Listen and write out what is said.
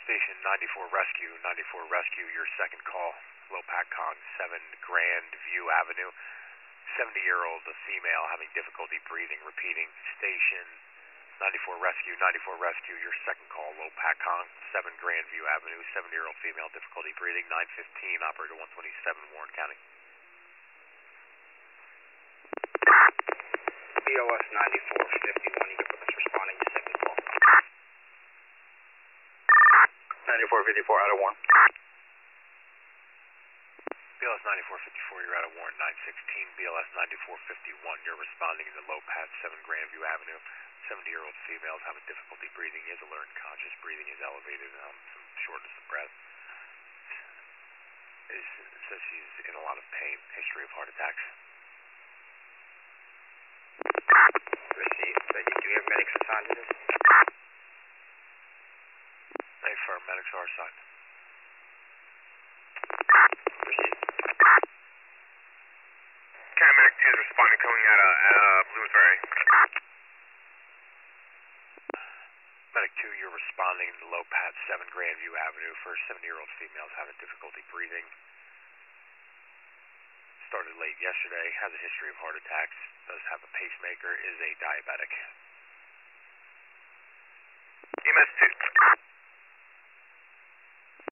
Station 94 Rescue, your second call. Low Patcon, 7 Grandview Avenue. 70-year-old female having difficulty breathing, repeating. Station 94 Rescue, your second call. Low Patcon, 7 Grandview Avenue. 70-year-old female, difficulty breathing. 915, operator 127, Warren County. BLS 9451, you can put this responding to second call. 9454 out of 1. BLS 9454, you're out of Warren 916. BLS 9451, you're responding to Low Pat, 7 Grandview Avenue. 70-year-old females having difficulty breathing, is alert and conscious. Breathing is elevated, some shortness of breath. Says she's in a lot of pain. History of heart attacks. Received. Do you have medics assigned to this? Affirm, medics are assigned. Received. County Medic 2 is responding, coming out of Blue Ferry. Medic 2, you're responding to Low Pat, 7 Grandview Avenue for 70-year-old females having difficulty breathing. Started late yesterday, has a history of heart attacks, does have a pacemaker, is a diabetic. EMS 2.